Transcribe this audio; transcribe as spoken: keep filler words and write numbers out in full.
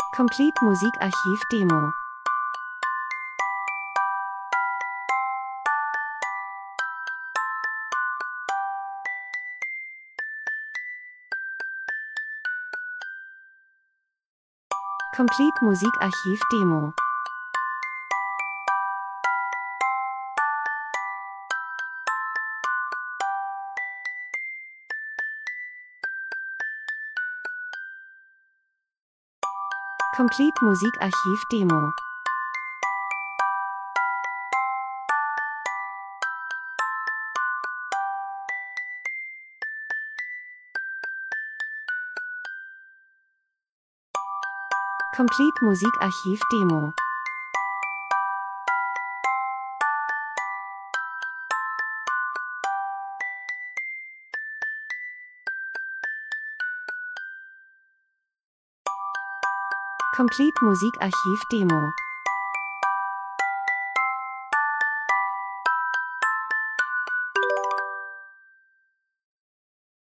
Complete Musikarchiv Demo. Complete Musikarchiv Demo. Complete Musikarchiv Demo. Complete Musikarchiv Demo. Complete Musikarchiv Demo.